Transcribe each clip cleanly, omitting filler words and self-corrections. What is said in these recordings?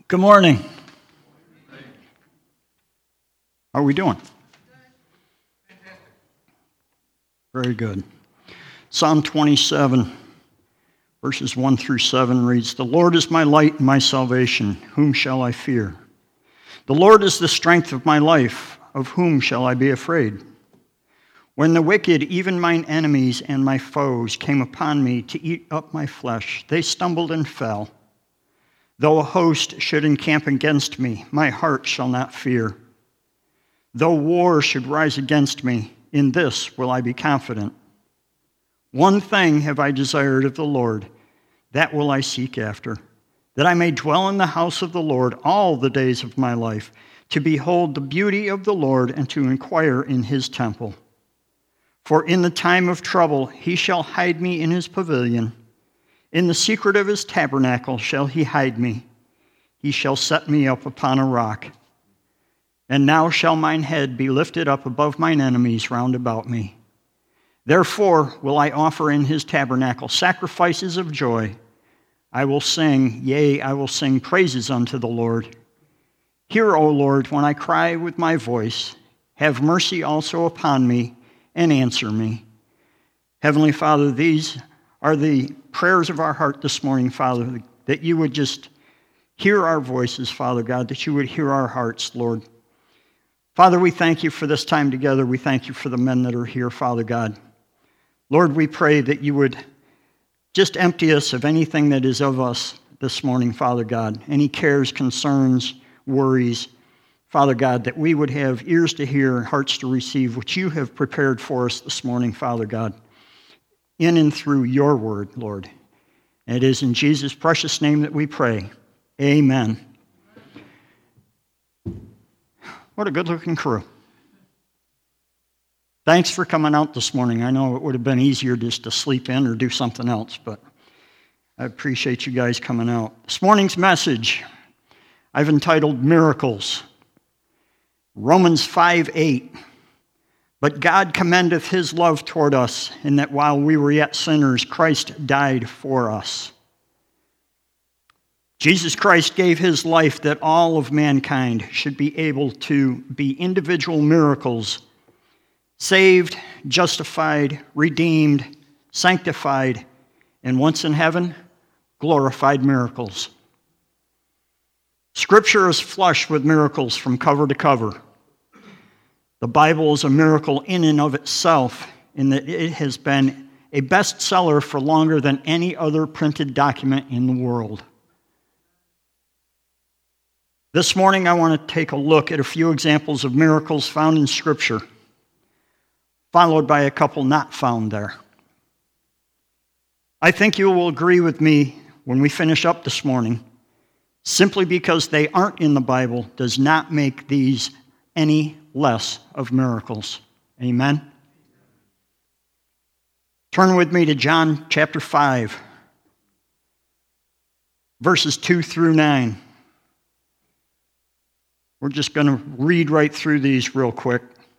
Good morning. How are we doing? Very good. Psalm 27, verses 1 through 7 reads, "The Lord is my light and my salvation. Whom shall I fear? The Lord is the strength of my life. Of whom shall I be afraid? When the wicked, even mine enemies and my foes, came upon me to eat up my flesh, they stumbled and fell. Though a host should encamp against me, my heart shall not fear. Though war should rise against me, in this will I be confident. One thing have I desired of the Lord, that will I seek after, that I may dwell in the house of the Lord all the days of my life, to behold the beauty of the Lord and to inquire in his temple. For in the time of trouble he shall hide me in his pavilion. In the secret of his tabernacle shall he hide me. He shall set me up upon a rock. And now shall mine head be lifted up above mine enemies round about me. Therefore will I offer in his tabernacle sacrifices of joy. I will sing, yea, I will sing praises unto the Lord. Hear, O Lord, when I cry with my voice. Have mercy also upon me, and answer me." Heavenly Father, these are the prayers of our heart this morning, Father, that you would just hear our voices, Father God, that you would hear our hearts, Lord. Father, we thank you for this time together. We thank you for the men that are here, Father God. Lord, we pray that you would just empty us of anything that is of us this morning, Father God, any cares, concerns, worries, Father God, that we would have ears to hear and hearts to receive what you have prepared for us this morning, Father God, in and through your word, Lord. And it is in Jesus' precious name that we pray. Amen. What a good-looking crew. Thanks for coming out this morning. I know it would have been easier just to sleep in or do something else, but I appreciate you guys coming out. This morning's message, I've entitled Miracles. Romans 5:8. "But God commendeth his love toward us, in that while we were yet sinners, Christ died for us." Jesus Christ gave his life that all of mankind should be able to be individual miracles, saved, justified, redeemed, sanctified, and once in heaven, glorified miracles. Scripture is flush with miracles from cover to cover. The Bible is a miracle in and of itself, in that it has been a bestseller for longer than any other printed document in the world. This morning, I want to take a look at a few examples of miracles found in Scripture, followed by a couple not found there. I think you will agree with me when we finish up this morning. Simply because they aren't in the Bible does not make these any less of miracles. Amen? Turn with me to John chapter 5, verses 2 through 9. We're just going to read right through these real quick.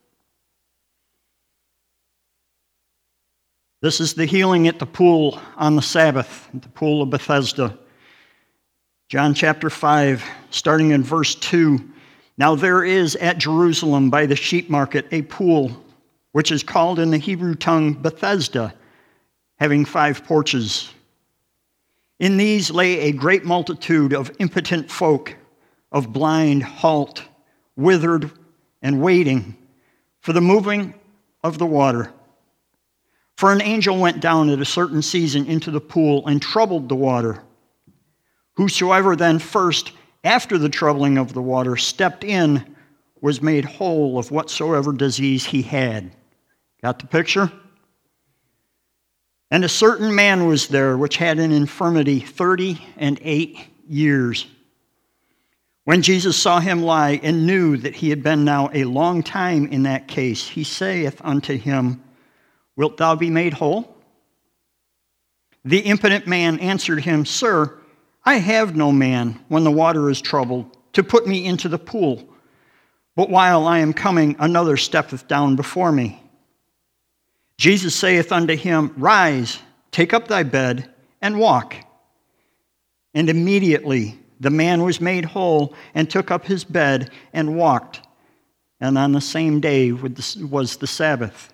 This is the healing at the pool on the Sabbath, at the pool of Bethesda. John chapter 5, starting in verse 2. "Now there is at Jerusalem by the sheep market a pool, which is called in the Hebrew tongue Bethesda, having 5 porches. In these lay a great multitude of impotent folk, of blind, halt, withered, and waiting for the moving of the water. For an angel went down at a certain season into the pool and troubled the water. Whosoever then first, after the troubling of the water, stepped in, was made whole of whatsoever disease he had." Got the picture? "And a certain man was there, which had an infirmity 38 years. When Jesus saw him lie, and knew that he had been now a long time in that case, he saith unto him, Wilt thou be made whole? The impotent man answered him, Sir, I have no man, when the water is troubled, to put me into the pool. But while I am coming, another steppeth down before me. Jesus saith unto him, Rise, take up thy bed, and walk. And immediately the man was made whole and took up his bed and walked. And on the same day was the Sabbath.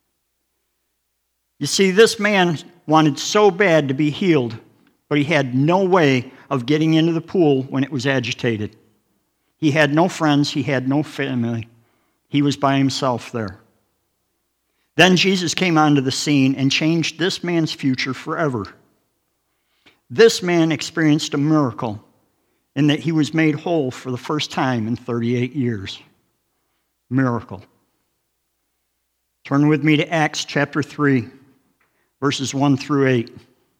You see, this man wanted so bad to be healed, but he had no way of getting into the pool when it was agitated. He had no friends. He had no family. He was by himself there. Then Jesus came onto the scene and changed this man's future forever. This man experienced a miracle in that he was made whole for the first time in 38 years. Miracle. Turn with me to Acts chapter 3, verses 1 through 8.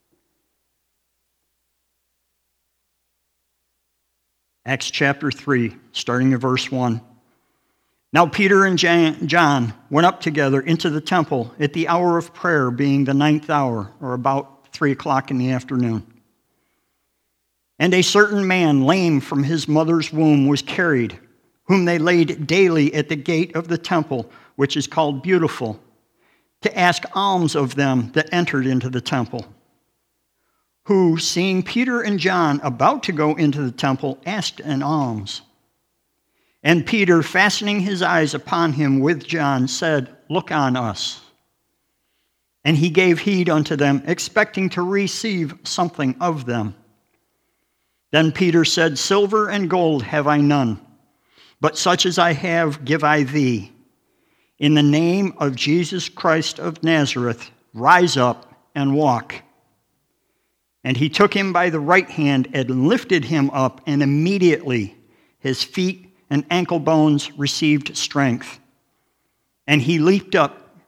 Acts chapter 3, starting at verse 1. Now Peter and John went up together into the temple at the hour of prayer, being the 9th hour, or about 3 o'clock in the afternoon. And a certain man, lame from his mother's womb, was carried, whom they laid daily at the gate of the temple, which is called Beautiful, to ask alms of them that entered into the temple. Who, seeing Peter and John about to go into the temple, asked an alms. And Peter, fastening his eyes upon him with John, said, Look on us. And he gave heed unto them, expecting to receive something of them. Then Peter said, Silver and gold have I none, but such as I have give I thee. In the name of Jesus Christ of Nazareth, rise up and walk. And he took him by the right hand and lifted him up, and immediately his feet and ankle bones received strength. And he leaping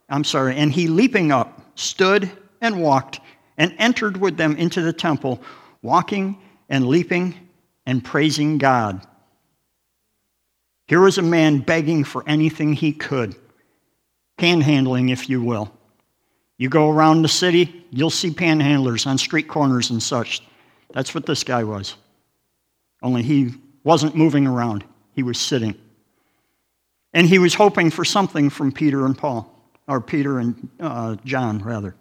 up, stood and walked, and entered with them into the temple, walking and leaping and praising God. Here was a man begging for anything he could, panhandling, if you will. You go around the city, you'll see panhandlers on street corners and such. That's what this guy was. Only he wasn't moving around. He was sitting. And he was hoping for something from Peter and John, rather.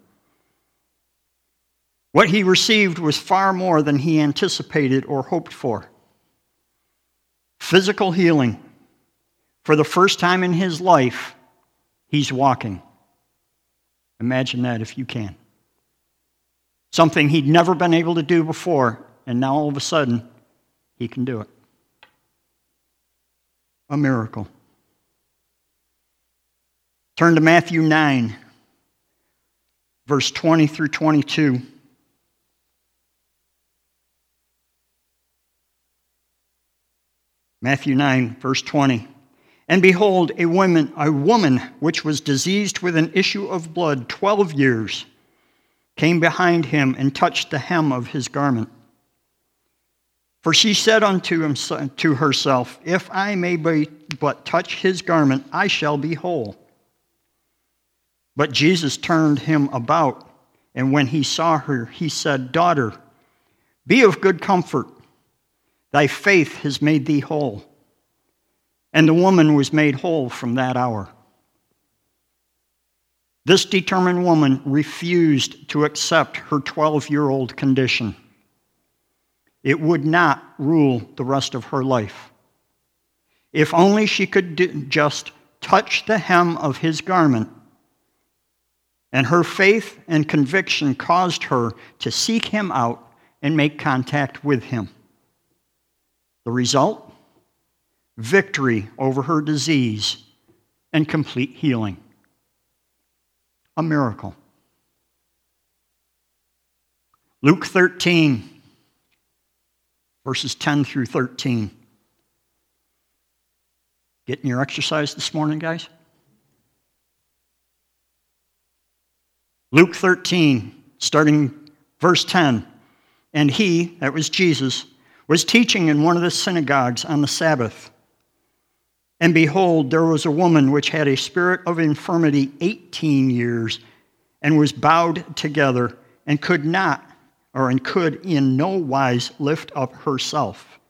What he received was far more than he anticipated or hoped for. Physical healing. For the first time in his life, he's walking. Imagine that if you can. Something he'd never been able to do before, and now all of a sudden, he can do it. A miracle. Turn to Matthew 9, verse 20 through 22. Matthew 9, verse 20. And behold, a woman which was diseased with an issue of blood 12 years, came behind him and touched the hem of his garment. For she said to herself, If I may but touch his garment, I shall be whole. But Jesus turned him about, and when he saw her, he said, Daughter, be of good comfort. Thy faith has made thee whole. And the woman was made whole from that hour. This determined woman refused to accept her 12-year-old condition. It would not rule the rest of her life. If only she could just touch the hem of his garment, and her faith and conviction caused her to seek him out and make contact with him. The result? Victory over her disease and complete healing. A miracle. Luke 13, verses 10 through 13. Getting your exercise this morning, guys? Luke 13, starting verse 10. And he, that was Jesus, was teaching in one of the synagogues on the Sabbath. And behold, there was a woman which had a spirit of infirmity 18 years, and was bowed together, and could in no wise lift up herself.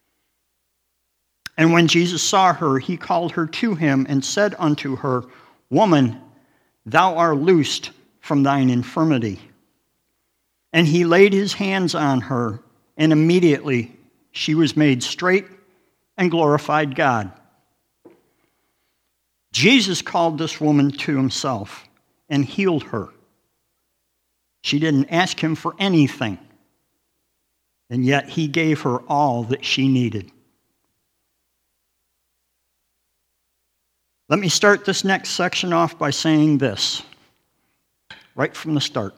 And when Jesus saw her, he called her to him, and said unto her, Woman, thou art loosed from thine infirmity. And he laid his hands on her, and immediately she was made straight and glorified God. Jesus called this woman to himself and healed her. She didn't ask him for anything, and yet he gave her all that she needed. Let me start this next section off by saying this, right from the start.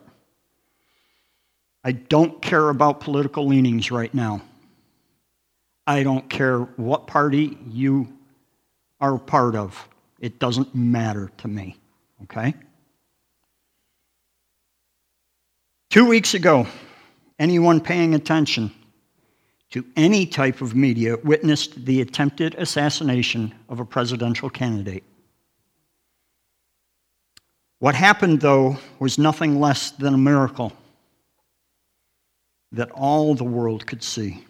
I don't care about political leanings right now. I don't care what party you are a part of. It doesn't matter to me, okay? 2 weeks ago, anyone paying attention to any type of media witnessed the attempted assassination of a presidential candidate. What happened, though, was nothing less than a miracle that all the world could see.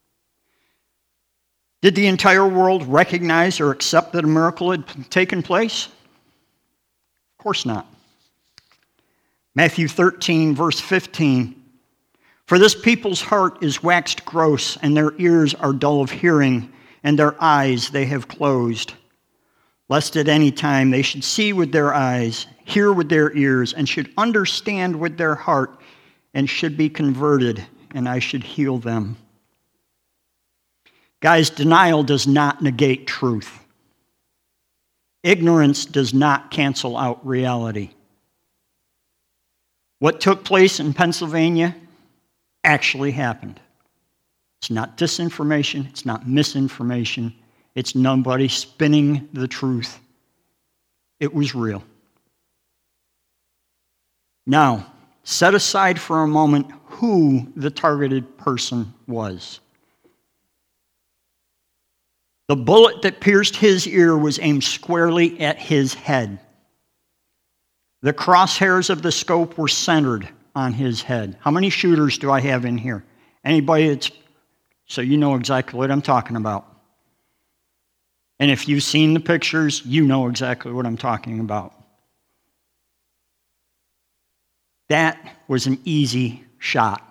Did the entire world recognize or accept that a miracle had taken place? Of course not. Matthew 13, verse 15. For this people's heart is waxed gross, and their ears are dull of hearing, and their eyes they have closed, lest at any time they should see with their eyes, hear with their ears, and should understand with their heart, and should be converted, and I should heal them. Guys, denial does not negate truth. Ignorance does not cancel out reality. What took place in Pennsylvania actually happened. It's not disinformation, it's not misinformation, it's nobody spinning the truth. It was real. Now, set aside for a moment who the targeted person was. The bullet that pierced his ear was aimed squarely at his head. The crosshairs of the scope were centered on his head. How many shooters do I have in here? Anybody that's, so you know exactly what I'm talking about. And if you've seen the pictures, you know exactly what I'm talking about. That was an easy shot.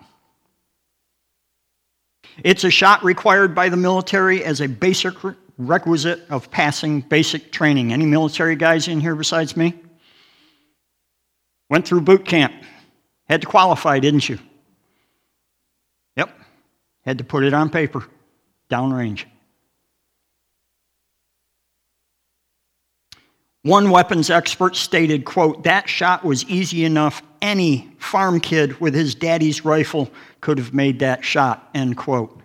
It's a shot required by the military as a basic requisite of passing basic training. Any military guys in here besides me? Went through boot camp. Had to qualify, didn't you? Yep. Had to put it on paper. Downrange. One weapons expert stated, quote, that shot was easy enough. Any farm kid with his daddy's rifle could have made that shot, end quote.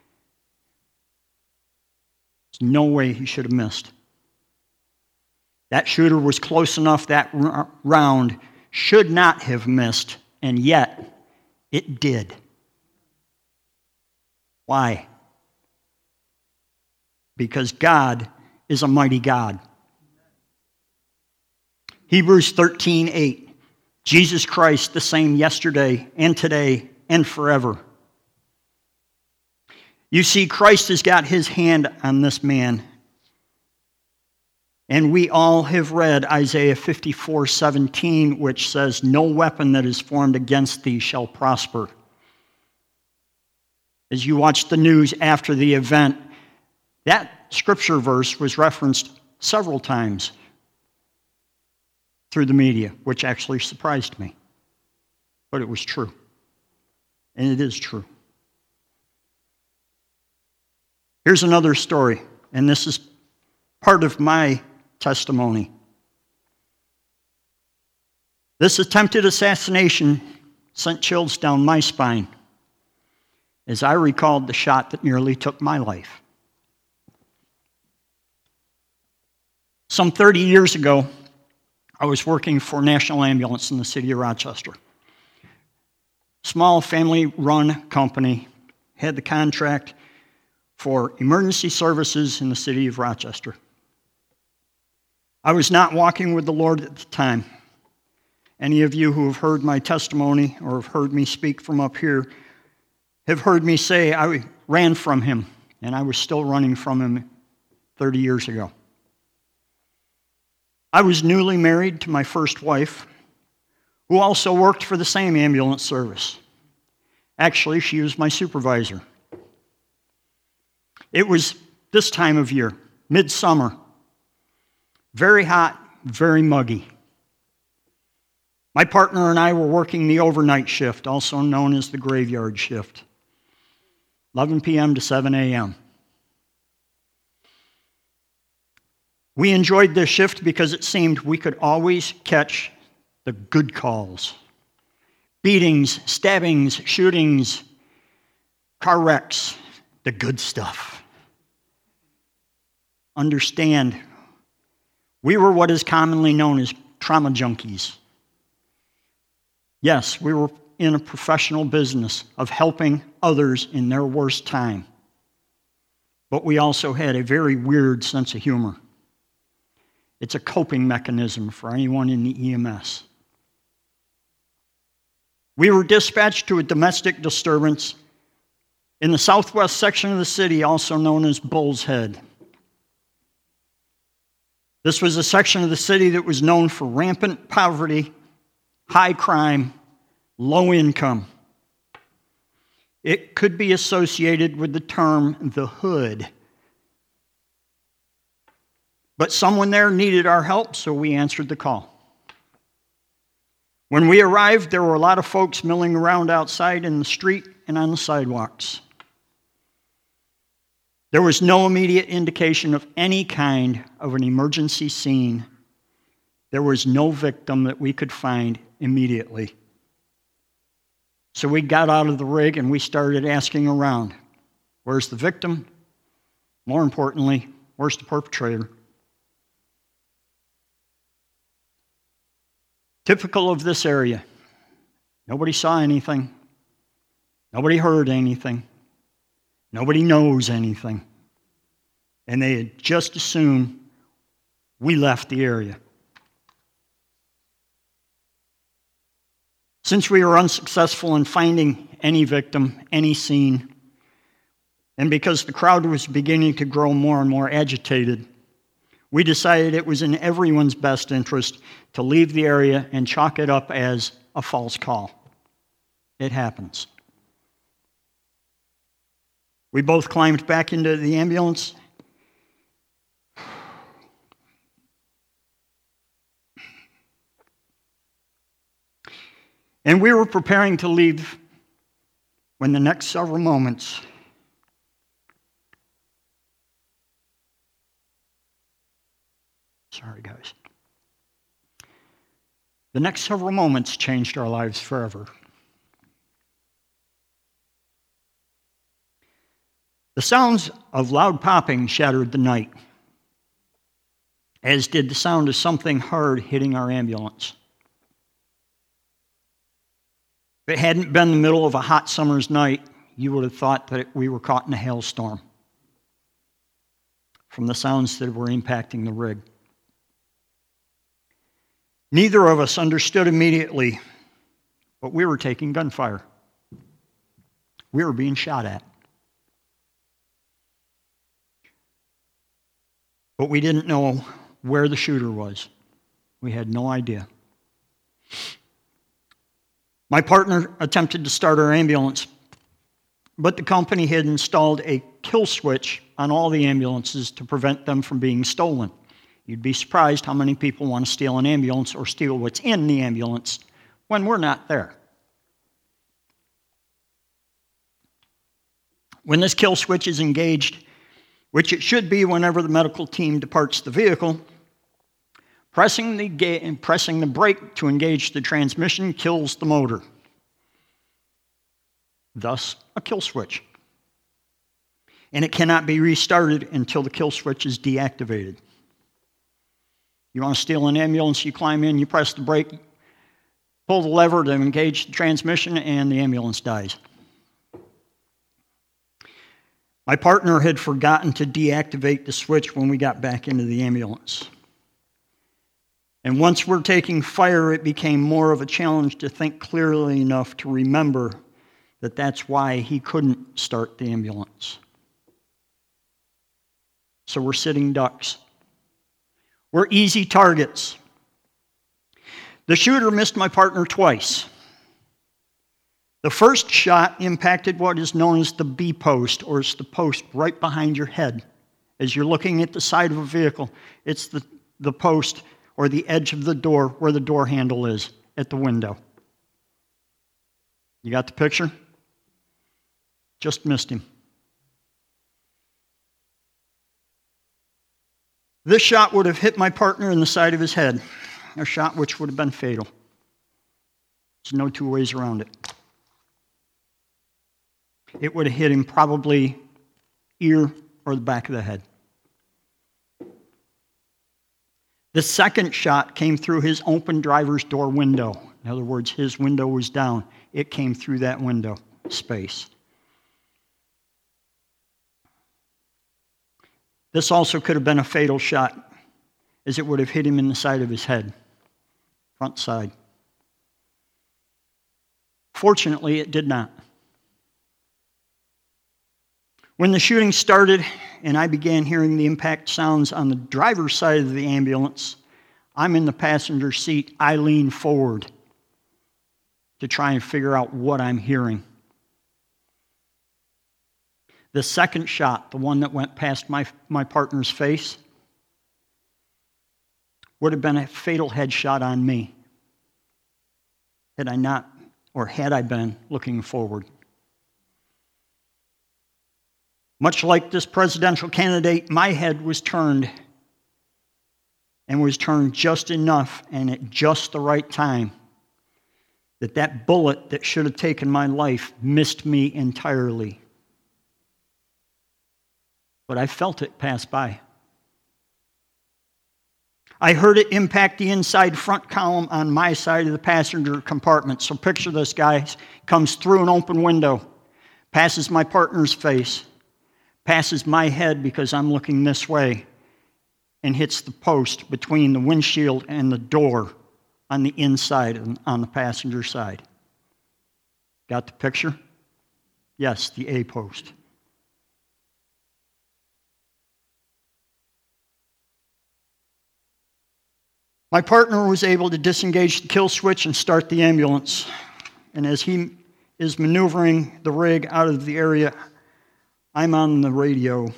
There's no way he should have missed. That shooter was close enough, that round should not have missed, and yet it did. Why? Because God is a mighty God. Hebrews 13:8. Jesus Christ the same yesterday and today and forever. You see, Christ has got his hand on this man. And we all have read Isaiah 54:17, which says, no weapon that is formed against thee shall prosper. As you watch the news after the event, that scripture verse was referenced several times through the media, which actually surprised me. But it was true. And it is true. Here's another story, and this is part of my testimony. This attempted assassination sent chills down my spine as I recalled the shot that nearly took my life. Some 30 years ago, I was working for National Ambulance in the city of Rochester. Small family-run company, had the contract for emergency services in the city of Rochester. I was not walking with the Lord at the time. Any of you who have heard my testimony or have heard me speak from up here have heard me say I ran from him, and I was still running from him 30 years ago. I was newly married to my first wife, who also worked for the same ambulance service. Actually, she was my supervisor. It was this time of year, midsummer. Very hot, very muggy. My partner and I were working the overnight shift, also known as the graveyard shift, 11 p.m. to 7 a.m. We enjoyed this shift because it seemed we could always catch the good calls. Beatings, stabbings, shootings, car wrecks, the good stuff. Understand, we were what is commonly known as trauma junkies. Yes, we were in a professional business of helping others in their worst time. But we also had a very weird sense of humor. It's a coping mechanism for anyone in the EMS. We were dispatched to a domestic disturbance in the southwest section of the city, also known as Bull's Head. This was a section of the city that was known for rampant poverty, high crime, low income. It could be associated with the term the hood. But someone there needed our help, so we answered the call. When we arrived, there were a lot of folks milling around outside in the street and on the sidewalks. There was no immediate indication of any kind of an emergency scene. There was no victim that we could find immediately. So we got out of the rig and we started asking around. Where's the victim? More importantly, where's the perpetrator? Typical of this area. Nobody saw anything. Nobody heard anything. Nobody knows anything. And they had just assumed we left the area. Since we were unsuccessful in finding any victim, any scene, and because the crowd was beginning to grow more and more agitated, we decided it was in everyone's best interest to leave the area and chalk it up as a false call. It happens. We both climbed back into the ambulance. And we were preparing to leave when the next several moments The next several moments changed our lives forever. The sounds of loud popping shattered the night, as did the sound of something hard hitting our ambulance. If it hadn't been the middle of a hot summer's night, you would have thought that we were caught in a hailstorm from the sounds that were impacting the rig. Neither of us understood immediately, but we were taking gunfire. We were being shot at. But we didn't know where the shooter was. We had no idea. My partner attempted to start our ambulance, but the company had installed a kill switch on all the ambulances to prevent them from being stolen. You'd be surprised how many people want to steal an ambulance or steal what's in the ambulance when we're not there. When this kill switch is engaged, which it should be whenever the medical team departs the vehicle, pressing the brake to engage the transmission kills the motor. Thus, a kill switch. And it cannot be restarted until the kill switch is deactivated. You want to steal an ambulance, you climb in, you press the brake, pull the lever to engage the transmission, and the ambulance dies. My partner had forgotten to deactivate the switch when we got back into the ambulance. And once we're taking fire, it became more of a challenge to think clearly enough to remember that that's why he couldn't start the ambulance. So we're sitting ducks. We're easy targets. The shooter missed my partner twice. The first shot impacted what is known as the B post, or it's the post right behind your head. As you're looking at the side of a vehicle, it's the post or the edge of the door where the door handle is at the window. You got the picture? Just missed him. This shot would have hit my partner in the side of his head, a shot which would have been fatal. There's no two ways around it. It would have hit him probably ear or the back of the head. The second shot came through his open driver's door window. In other words, his window was down. It came through that window space. This also could have been a fatal shot, as it would have hit him in the side of his head, front side. Fortunately, it did not. When the shooting started and I began hearing the impact sounds on the driver's side of the ambulance, I'm in the passenger seat. I lean forward to try and figure out what I'm hearing. The second shot, the one that went past my partner's face, would have been a fatal headshot on me had I been looking forward. Much like this presidential candidate, my head was turned, and was turned just enough and at just the right time that bullet that should have taken my life missed me entirely. But I felt it pass by. I heard it impact the inside front column on my side of the passenger compartment. So picture this, guys. Comes through an open window, passes my partner's face, passes my head because I'm looking this way, and hits the post between the windshield and the door on the inside and on the passenger side. Got the picture? Yes, the A post. My partner was able to disengage the kill switch and start the ambulance. And as he is maneuvering the rig out of the area, I'm on the radio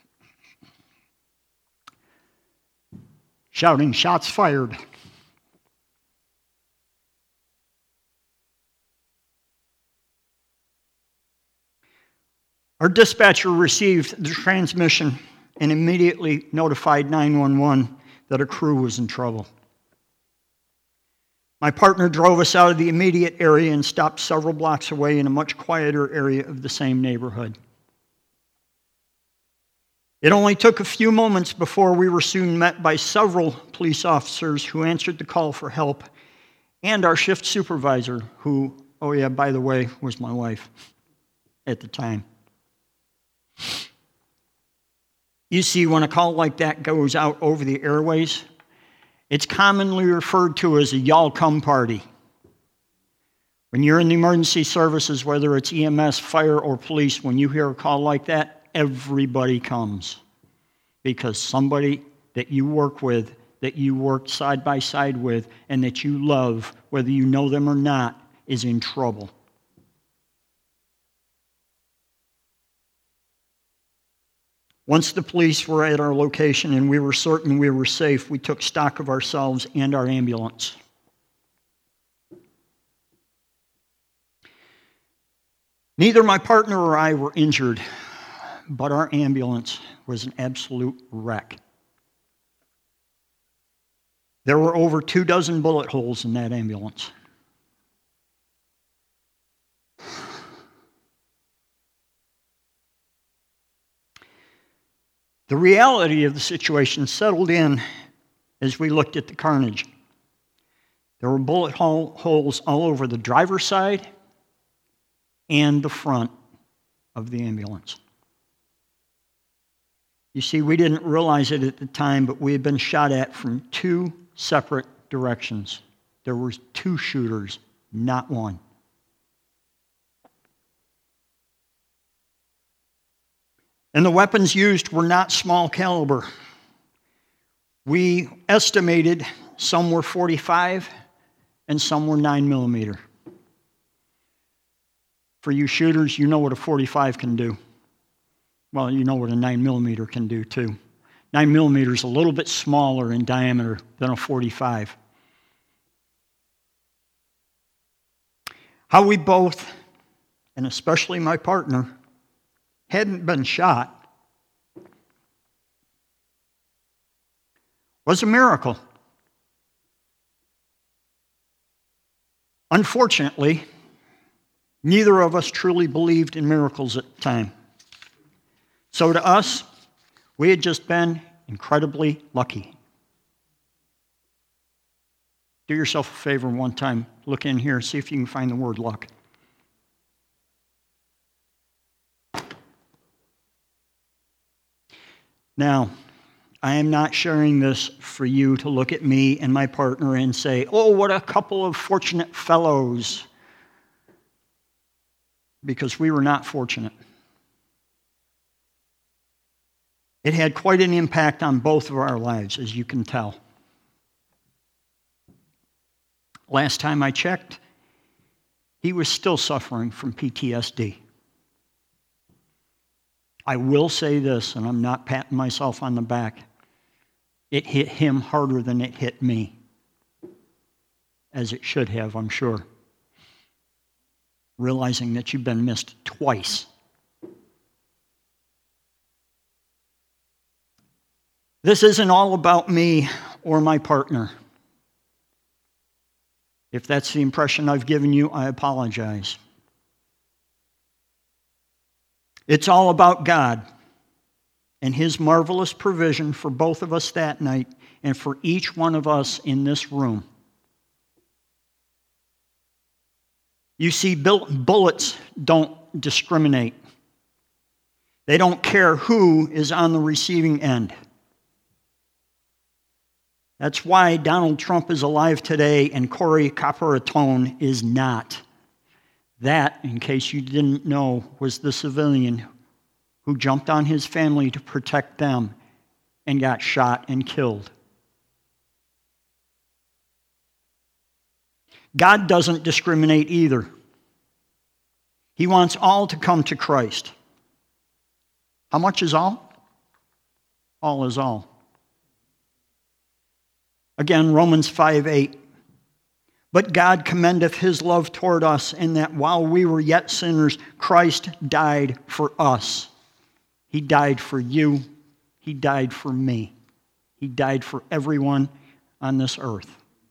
shouting, "Shots fired." Our dispatcher received the transmission and immediately notified 911 that a crew was in trouble. My partner drove us out of the immediate area and stopped several blocks away in a much quieter area of the same neighborhood. It only took a few moments before we were soon met by several police officers who answered the call for help, and our shift supervisor, who, oh yeah, by the way, was my wife at the time. You see, when a call like that goes out over the airways, it's commonly referred to as a y'all come party. When you're in the emergency services, whether it's EMS, fire, or police, when you hear a call like that, everybody comes. Because somebody that you work with, that you work side by side with, and that you love, whether you know them or not, is in trouble. Once the police were at our location and we were certain we were safe, we took stock of ourselves and our ambulance. Neither my partner or I were injured, but our ambulance was an absolute wreck. There were over 24 bullet holes in that ambulance. The reality of the situation settled in as we looked at the carnage. There were bullet holes all over the driver's side and the front of the ambulance. You see, we didn't realize it at the time, but we had been shot at from two separate directions. There were two shooters, not one. And the weapons used were not small caliber. We estimated some were .45 and some were 9mm. For you shooters, you know what a .45 can do. Well, you know what a 9mm can do too. 9mm is a little bit smaller in diameter than a .45. How we both, and especially my partner, hadn't been shot was a miracle. Unfortunately, neither of us truly believed in miracles at the time. So to us, we had just been incredibly lucky. Do yourself a favor one time. Look in here, see if you can find the word luck. Now, I am not sharing this for you to look at me and my partner and say, oh, what a couple of fortunate fellows. Because we were not fortunate. It had quite an impact on both of our lives, as you can tell. Last time I checked, he was still suffering from PTSD. I will say this, and I'm not patting myself on the back. It hit him harder than it hit me, as it should have, I'm sure. Realizing that you've been missed twice. This isn't all about me or my partner. If that's the impression I've given you, I apologize. It's all about God and His marvelous provision for both of us that night and for each one of us in this room. You see, bullets don't discriminate. They don't care who is on the receiving end. That's why Donald Trump is alive today and Corey Caparatone is not. That, in case you didn't know, was the civilian who jumped on his family to protect them and got shot and killed. God doesn't discriminate either. He wants all to come to Christ. How much is all? All is all. Again, Romans 5:8. But God commendeth His love toward us in that while we were yet sinners, Christ died for us. He died for you. He died for me. He died for everyone on this earth.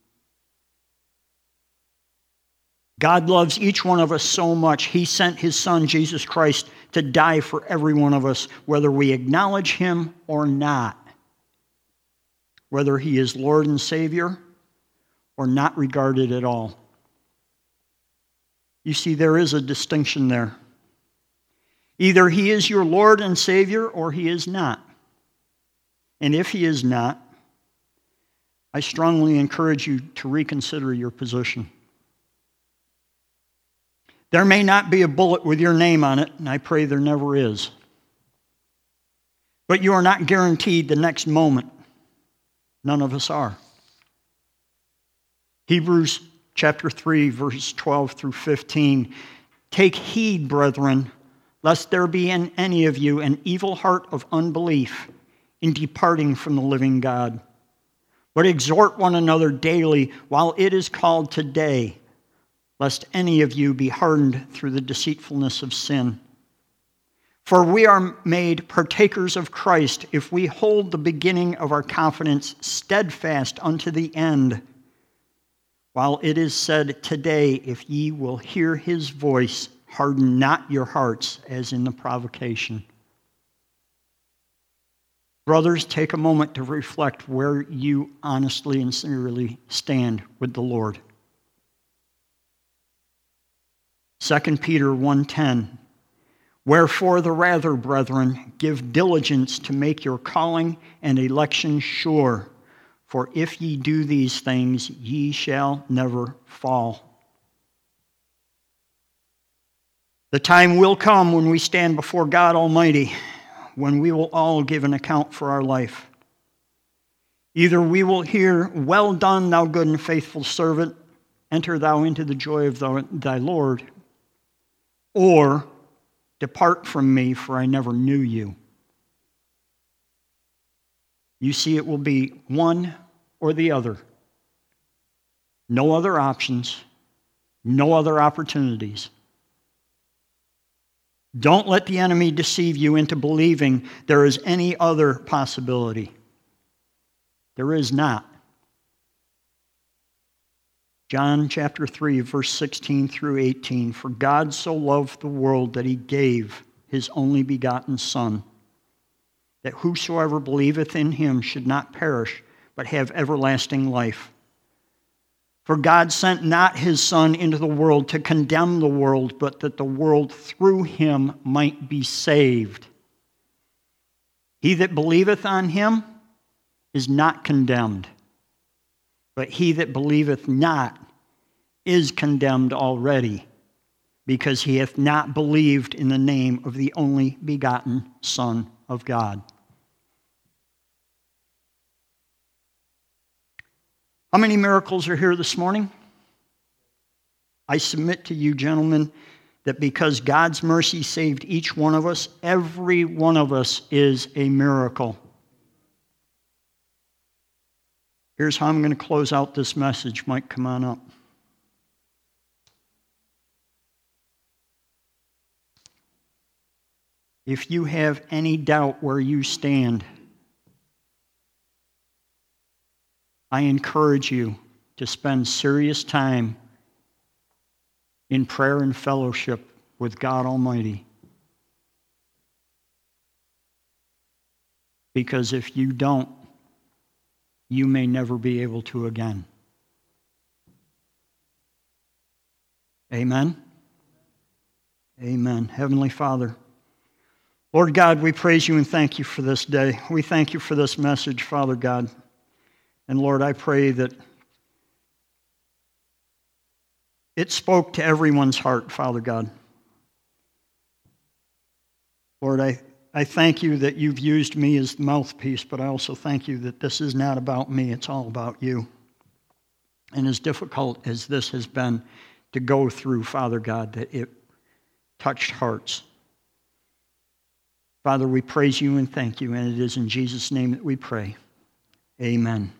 God loves each one of us so much, He sent His Son, Jesus Christ, to die for every one of us, whether we acknowledge Him or not. Whether He is Lord and Savior or not regarded at all. You see, there is a distinction there. Either He is your Lord and Savior or He is not. And if He is not, I strongly encourage you to reconsider your position. There may not be a bullet with your name on it, and I pray there never is. But you are not guaranteed the next moment. None of us are. Hebrews chapter 3, verses 12 through 15. Take heed, brethren, lest there be in any of you an evil heart of unbelief in departing from the living God. But exhort one another daily while it is called today, lest any of you be hardened through the deceitfulness of sin. For we are made partakers of Christ if we hold the beginning of our confidence steadfast unto the end. While it is said today, if ye will hear His voice, harden not your hearts as in the provocation. Brothers, take a moment to reflect where you honestly and sincerely stand with the Lord. 2 Peter 1:10. Wherefore the rather, brethren, give diligence to make your calling and election sure. For if ye do these things, ye shall never fall. The time will come when we stand before God Almighty, when we will all give an account for our life. Either we will hear, well done, thou good and faithful servant, enter thou into the joy of thy Lord, or depart from me, for I never knew you. You see, it will be one or the other. No other options, no other opportunities. Don't let the enemy deceive you into believing there is any other possibility. There is not. John chapter 3, verse 16 through 18. For God so loved the world that he gave his only begotten Son, that whosoever believeth in him should not perish, but have everlasting life. For God sent not his Son into the world to condemn the world, but that the world through him might be saved. He that believeth on him is not condemned, but he that believeth not is condemned already, because he hath not believed in the name of the only begotten Son of God. How many miracles are here this morning? I submit to you, gentlemen, that because God's mercy saved each one of us, every one of us is a miracle. Here's how I'm going to close out this message. Mike, come on up. If you have any doubt where you stand, I encourage you to spend serious time in prayer and fellowship with God Almighty. Because if you don't, you may never be able to again. Amen? Amen. Heavenly Father, Lord God, we praise you and thank you for this day. We thank you for this message, Father God. And Lord, I pray that it spoke to everyone's heart, Father God. Lord, I thank you that you've used me as the mouthpiece, but I also thank you that this is not about me, it's all about you. And as difficult as this has been to go through, Father God, that it touched hearts. Father, we praise you and thank you, and it is in Jesus' name that we pray. Amen.